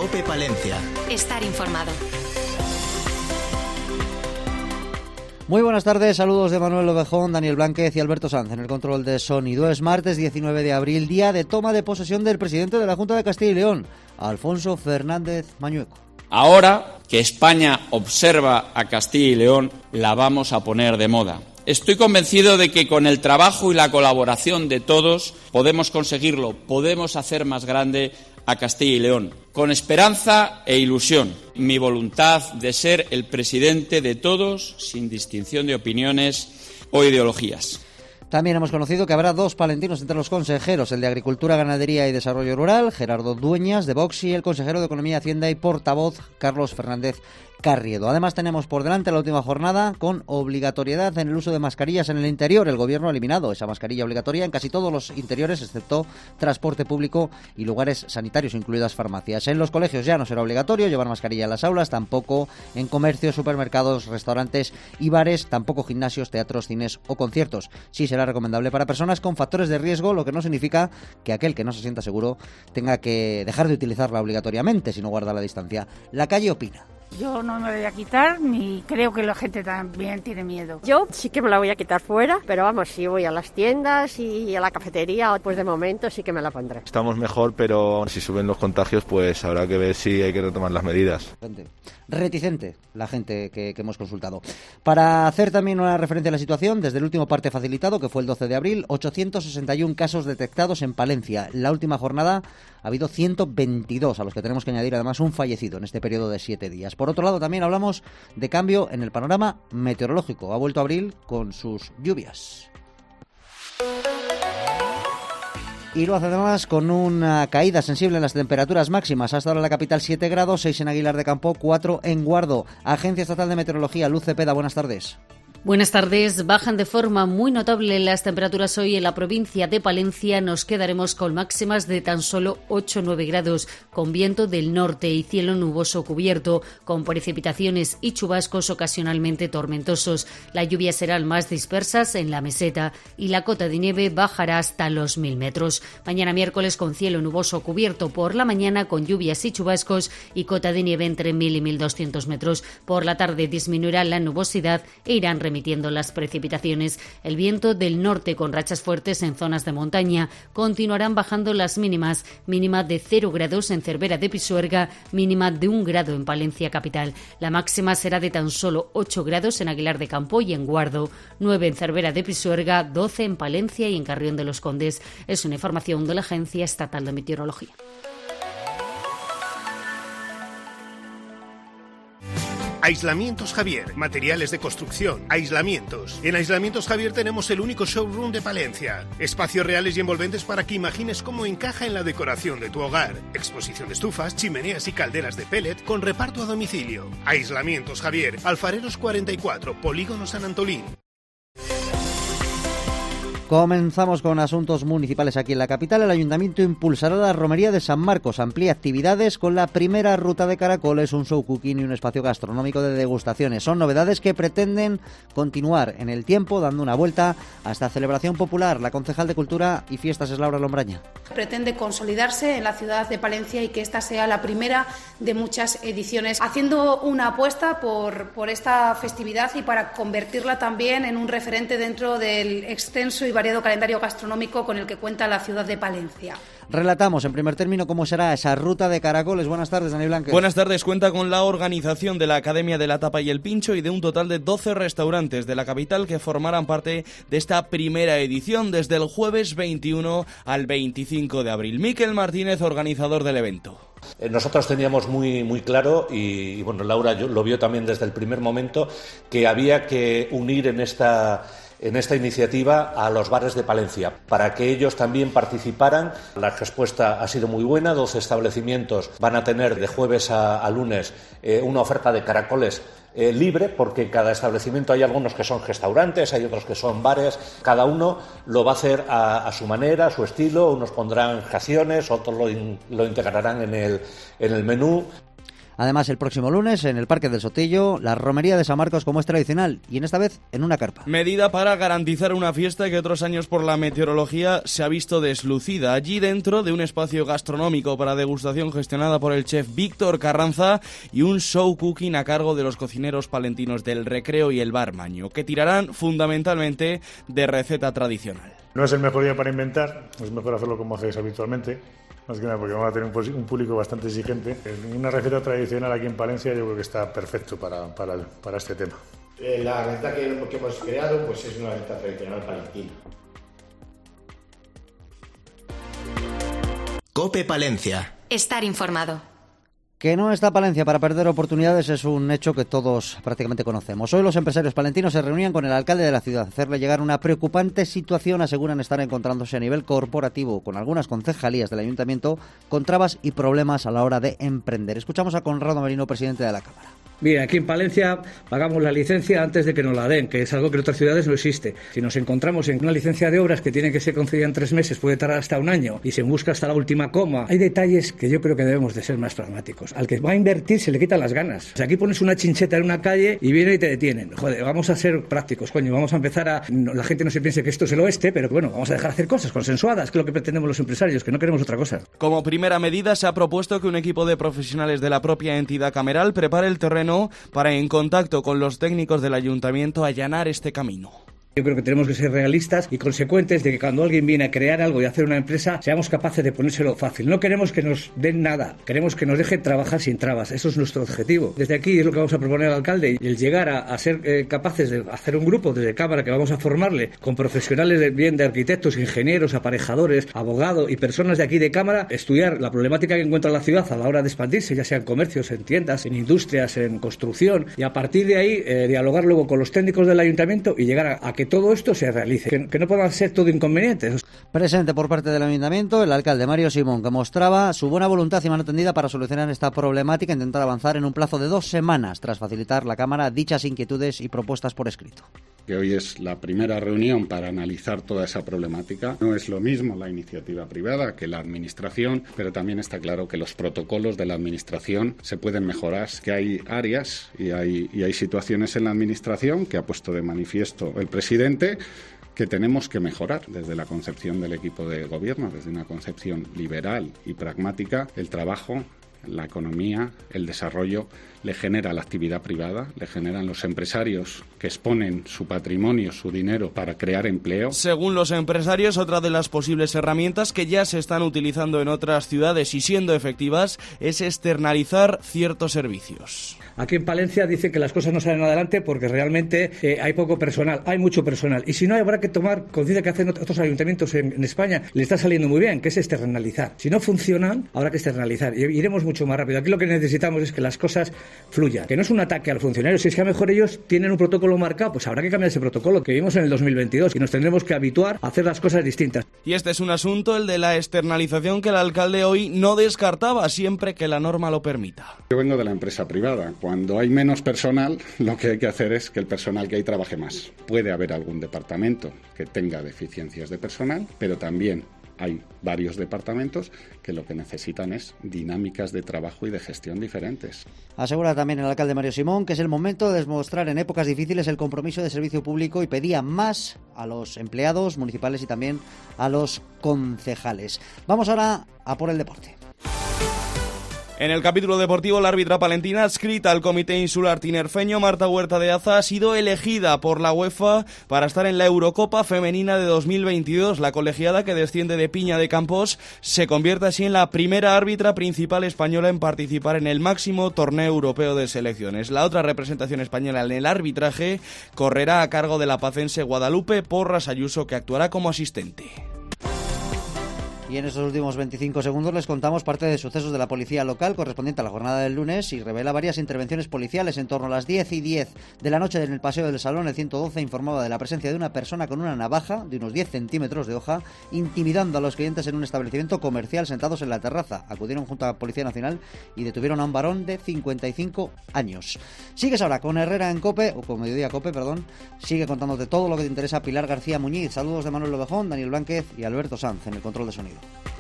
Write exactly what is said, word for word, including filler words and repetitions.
COPE Palencia. Estar informado. Muy buenas tardes, saludos de Manuel Ovejón, Daniel Blánquez y Alberto Sanz en el control de sonido. Es martes diecinueve de abril, día de toma de posesión del presidente de la Junta de Castilla y León, Alfonso Fernández Mañueco. Ahora que España observa a Castilla y León, la vamos a poner de moda. Estoy convencido de que con el trabajo y la colaboración de todos podemos conseguirlo, podemos hacer más grande a Castilla y León, con esperanza e ilusión. Mi voluntad de ser el presidente de todos, sin distinción de opiniones o ideologías. También hemos conocido que habrá dos palentinos entre los consejeros, el de Agricultura, Ganadería y Desarrollo Rural, Gerardo Dueñas, de Vox, y el consejero de Economía, Hacienda y portavoz, Carlos Fernández Carriedo. Además, tenemos por delante la última jornada con obligatoriedad en el uso de mascarillas en el interior. El Gobierno ha eliminado esa mascarilla obligatoria en casi todos los interiores, excepto transporte público y lugares sanitarios, incluidas farmacias. En los colegios ya no será obligatorio llevar mascarilla en las aulas, tampoco en comercios, supermercados, restaurantes y bares, tampoco gimnasios, teatros, cines o conciertos. Sí será recomendable para personas con factores de riesgo, lo que no significa que aquel que no se sienta seguro tenga que dejar de utilizarla obligatoriamente si no guarda la distancia. La Calle opina. Yo no me la voy a quitar, ni creo que la gente también tiene miedo. Yo sí que me la voy a quitar fuera, pero vamos, si voy a las tiendas y a la cafetería, pues de momento sí que me la pondré. Estamos mejor, pero si suben los contagios, pues habrá que ver si hay que retomar las medidas. Reticente la gente que, que hemos consultado. Para hacer también una referencia a la situación, desde el último parte facilitado, que fue el doce de abril, ochocientos sesenta y uno casos detectados en Palencia. La última jornada ha habido ciento veintidós, a los que tenemos que añadir además un fallecido en este periodo de siete días. Por otro lado, también hablamos de cambio en el panorama meteorológico. Ha vuelto abril con sus lluvias. Y lo hace además con una caída sensible en las temperaturas máximas. Hasta ahora en la capital siete grados, seis en Aguilar de Campo, cuatro en Guardo. Agencia Estatal de Meteorología, Luz Cepeda, buenas tardes. Buenas tardes. Bajan de forma muy notable las temperaturas hoy en la provincia de Palencia. Nos quedaremos con máximas de tan solo ocho a nueve grados, con viento del norte y cielo nuboso cubierto, con precipitaciones y chubascos ocasionalmente tormentosos. Las lluvias serán más dispersas en la meseta y la cota de nieve bajará hasta los mil metros. Mañana miércoles con cielo nuboso cubierto por la mañana, con lluvias y chubascos y cota de nieve entre mil y mil doscientos metros. Por la tarde disminuirá la nubosidad e irán remitiendo las precipitaciones. El viento del norte con rachas fuertes en zonas de montaña. Continuarán bajando las mínimas, mínima de cero grados en Cervera de Pisuerga, mínima de un grado en Palencia capital. La máxima será de tan solo ocho grados en Aguilar de Campo y en Guardo, nueve en Cervera de Pisuerga, doce en Palencia y en Carrión de los Condes. Es una información de la Agencia Estatal de Meteorología. Aislamientos Javier, materiales de construcción, aislamientos. En Aislamientos Javier tenemos el único showroom de Palencia. Espacios reales y envolventes para que imagines cómo encaja en la decoración de tu hogar. Exposición de estufas, chimeneas y calderas de pellet con reparto a domicilio. Aislamientos Javier, Alfareros cuarenta y cuatro, Polígono San Antolín. Comenzamos con asuntos municipales aquí en la capital. El Ayuntamiento impulsará la Romería de San Marcos. Amplía actividades con la primera ruta de caracoles, un show cooking y un espacio gastronómico de degustaciones. Son novedades que pretenden continuar en el tiempo, dando una vuelta a esta celebración popular. La concejal de Cultura y Fiestas es Laura Lombraña. Pretende consolidarse en la ciudad de Palencia y que esta sea la primera de muchas ediciones, haciendo una apuesta por, por esta festividad y para convertirla también en un referente dentro del extenso y variado calendario gastronómico con el que cuenta la ciudad de Palencia. Relatamos en primer término cómo será esa ruta de caracoles. Buenas tardes, Dani Blánquez. Buenas tardes. Cuenta con la organización de la Academia de la Tapa y el Pincho y de un total de doce restaurantes de la capital que formarán parte de esta primera edición desde el jueves veintiuno al veinticinco de abril. Miquel Martínez, organizador del evento. Nosotros teníamos muy, muy claro, y, y bueno, Laura lo vio también desde el primer momento, que había que unir en esta... en esta iniciativa a los bares de Palencia, para que ellos también participaran. La respuesta ha sido muy buena. doce establecimientos van a tener de jueves a, a lunes eh, una oferta de caracoles eh, libre, porque cada establecimiento, hay algunos que son restaurantes, hay otros que son bares, cada uno lo va a hacer a, a su manera, a su estilo. Unos pondrán raciones, otros lo, in, lo integrarán en el, en el menú. Además, el próximo lunes, en el Parque del Sotillo, la romería de San Marcos como es tradicional, y en esta vez en una carpa. Medida para garantizar una fiesta que otros años por la meteorología se ha visto deslucida. Allí dentro de un espacio gastronómico para degustación gestionada por el chef Víctor Carranza y un show cooking a cargo de los cocineros palentinos del Recreo y el Bar Maño, que tirarán fundamentalmente de receta tradicional. No es el mejor día para inventar, es mejor hacerlo como hacéis habitualmente. Más que nada porque vamos a tener un público bastante exigente. Una receta tradicional aquí en Palencia yo creo que está perfecto para, para, para este tema. Eh, la receta que, que hemos creado pues es una receta tradicional palentina. COPE Palencia. Estar informado. Que no está Palencia para perder oportunidades es un hecho que todos prácticamente conocemos. Hoy los empresarios palentinos se reunían con el alcalde de la ciudad, hacerle llegar una preocupante situación. Aseguran estar encontrándose a nivel corporativo con algunas concejalías del ayuntamiento con trabas y problemas a la hora de emprender. Escuchamos a Conrado Merino, presidente de la Cámara. Mira, aquí en Palencia pagamos la licencia antes de que nos la den, que es algo que en otras ciudades no existe. Si nos encontramos en una licencia de obras que tiene que ser concedida en tres meses, puede tardar hasta un año, y se busca hasta la última coma. Hay detalles que yo creo que debemos de ser más pragmáticos. Al que va a invertir se le quitan las ganas. O sea, aquí pones una chincheta en una calle y viene y te detienen. Joder, vamos a ser prácticos, coño, vamos a empezar a... No, la gente no se piense que esto es el oeste, pero bueno, vamos a dejar hacer cosas consensuadas, que es lo que pretendemos los empresarios, que no queremos otra cosa. Como primera medida se ha propuesto que un equipo de profesionales de la propia entidad cameral prepare el terreno para, en contacto con los técnicos del ayuntamiento, allanar este camino. Yo creo que tenemos que ser realistas y consecuentes de que cuando alguien viene a crear algo y a hacer una empresa, seamos capaces de ponérselo fácil. No queremos que nos den nada, queremos que nos dejen trabajar sin trabas. Eso es nuestro objetivo. Desde aquí es lo que vamos a proponer al alcalde, el llegar a, a ser eh, capaces de hacer un grupo desde Cámara que vamos a formarle con profesionales de, bien de arquitectos, ingenieros, aparejadores, abogados y personas de aquí de Cámara, estudiar la problemática que encuentra la ciudad a la hora de expandirse, ya sea en comercios, en tiendas, en industrias, en construcción, y a partir de ahí eh, dialogar luego con los técnicos del ayuntamiento y llegar a, a que todo esto se realice, que, que no puedan ser todo inconvenientes. Presente por parte del ayuntamiento el alcalde Mario Simón, que mostraba su buena voluntad y mano tendida para solucionar esta problemática e intentar avanzar en un plazo de dos semanas tras facilitar la Cámara dichas inquietudes y propuestas por escrito. Que hoy es la primera reunión para analizar toda esa problemática. No es lo mismo la iniciativa privada que la administración, pero también está claro que los protocolos de la administración se pueden mejorar, que hay áreas y hay, y hay situaciones en la administración que ha puesto de manifiesto el presidente que tenemos que mejorar desde la concepción del equipo de gobierno, desde una concepción liberal y pragmática. El trabajo, la economía, el desarrollo le genera la actividad privada, le generan los empresarios que exponen su patrimonio, su dinero para crear empleo. Según los empresarios, otra de las posibles herramientas que ya se están utilizando en otras ciudades y siendo efectivas es externalizar ciertos servicios. Aquí en Palencia dicen que las cosas no salen adelante porque realmente eh, hay poco personal, hay mucho personal. Y si no, habrá que tomar conciencia que hacen otros ayuntamientos en, en España. Le está saliendo muy bien, que es externalizar. Si no funcionan, habrá que externalizar. Y iremos mucho más rápido. Aquí lo que necesitamos es que las cosas fluyan. Que no es un ataque a los funcionarios. Si es que a lo mejor ellos tienen un protocolo marcado, pues habrá que cambiar ese protocolo que vimos en el dos mil veintidós. Y nos tendremos que habituar a hacer las cosas distintas. Y este es un asunto, el de la externalización, que el alcalde hoy no descartaba siempre que la norma lo permita. Yo vengo de la empresa privada. Cuando hay menos personal, lo que hay que hacer es que el personal que hay trabaje más. Puede haber algún departamento que tenga deficiencias de personal, pero también hay varios departamentos que lo que necesitan es dinámicas de trabajo y de gestión diferentes. Asegura también el alcalde Mario Simón que es el momento de demostrar en épocas difíciles el compromiso de servicio público y pedía más a los empleados municipales y también a los concejales. Vamos ahora a por el deporte. En el capítulo deportivo, la árbitra palentina adscrita al Comité Insular Tinerfeño, Marta Huerta de Aza, ha sido elegida por la UEFA para estar en la Eurocopa Femenina de dos mil veintidós. La colegiada, que desciende de Piña de Campos, se convierte así en la primera árbitra principal española en participar en el máximo torneo europeo de selecciones. La otra representación española en el arbitraje correrá a cargo de la pacense Guadalupe Porras Ayuso, que actuará como asistente. Y en estos últimos veinticinco segundos les contamos parte de sucesos de la policía local correspondiente a la jornada del lunes y revela varias intervenciones policiales. En torno a las diez y diez de la noche en el Paseo del Salón, el ciento doce informaba de la presencia de una persona con una navaja de unos diez centímetros de hoja intimidando a los clientes en un establecimiento comercial sentados en la terraza. Acudieron junto a la Policía Nacional y detuvieron a un varón de cincuenta y cinco años. Sigues ahora con Herrera en COPE, o con Mediodía COPE, perdón. Sigue contándote todo lo que te interesa Pilar García Muñiz. Saludos de Manuel Lobejón, Daniel Blánquez y Alberto Sanz en el control de sonido.